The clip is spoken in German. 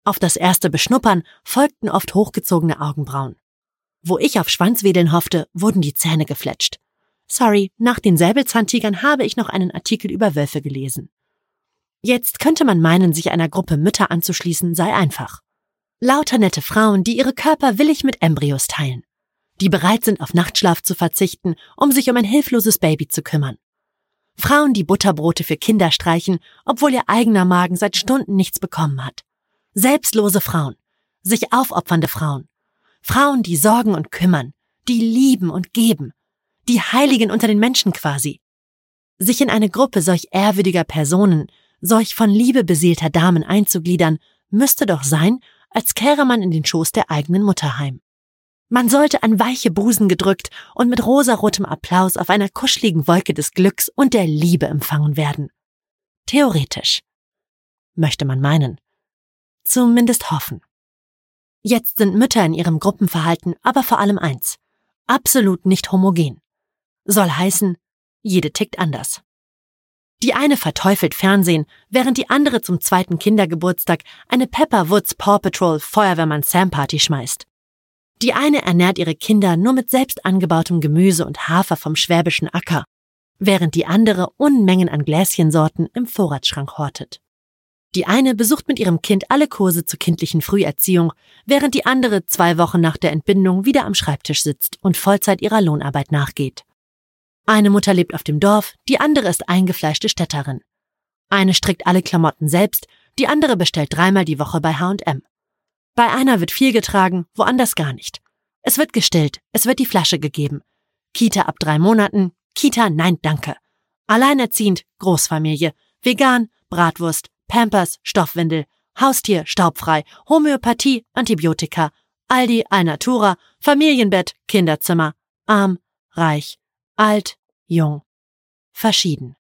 Auf das erste Beschnuppern folgten oft hochgezogene Augenbrauen. Wo ich auf Schwanzwedeln hoffte, wurden die Zähne gefletscht. Sorry, nach den Säbelzahntigern habe ich noch einen Artikel über Wölfe gelesen. Jetzt könnte man meinen, sich einer Gruppe Mütter anzuschließen, sei einfach. Lauter nette Frauen, die ihre Körper willig mit Embryos teilen. Die bereit sind, auf Nachtschlaf zu verzichten, um sich um ein hilfloses Baby zu kümmern. Frauen, die Butterbrote für Kinder streichen, obwohl ihr eigener Magen seit Stunden nichts bekommen hat. Selbstlose Frauen, sich aufopfernde Frauen. Frauen, die sorgen und kümmern, die lieben und geben. Die Heiligen unter den Menschen quasi. Sich in eine Gruppe solch ehrwürdiger Personen, solch von Liebe beseelter Damen einzugliedern, müsste doch sein, als kehre man in den Schoß der eigenen Mutter heim. Man sollte an weiche Busen gedrückt und mit rosarotem Applaus auf einer kuscheligen Wolke des Glücks und der Liebe empfangen werden. Theoretisch. Möchte man meinen. Zumindest hoffen. Jetzt sind Mütter in ihrem Gruppenverhalten aber vor allem eins: absolut nicht homogen. Soll heißen, jede tickt anders. Die eine verteufelt Fernsehen, während die andere zum 2. Kindergeburtstag eine Pepper Woods Paw Patrol Feuerwehrmann Sam Party schmeißt. Die eine ernährt ihre Kinder nur mit selbst angebautem Gemüse und Hafer vom schwäbischen Acker, während die andere Unmengen an Gläschensorten im Vorratsschrank hortet. Die eine besucht mit ihrem Kind alle Kurse zur kindlichen Früherziehung, während die andere 2 Wochen nach der Entbindung wieder am Schreibtisch sitzt und Vollzeit ihrer Lohnarbeit nachgeht. Eine Mutter lebt auf dem Dorf, die andere ist eingefleischte Städterin. Eine strickt alle Klamotten selbst, die andere bestellt 3-mal die Woche bei H&M. Bei einer wird viel getragen, woanders gar nicht. Es wird gestillt, es wird die Flasche gegeben. Kita ab 3 Monaten, Kita nein danke. Alleinerziehend, Großfamilie, vegan, Bratwurst, Pampers, Stoffwindel, Haustier, staubfrei, Homöopathie, Antibiotika, Aldi, Alnatura, Familienbett, Kinderzimmer, arm, reich, alt, jung, verschieden.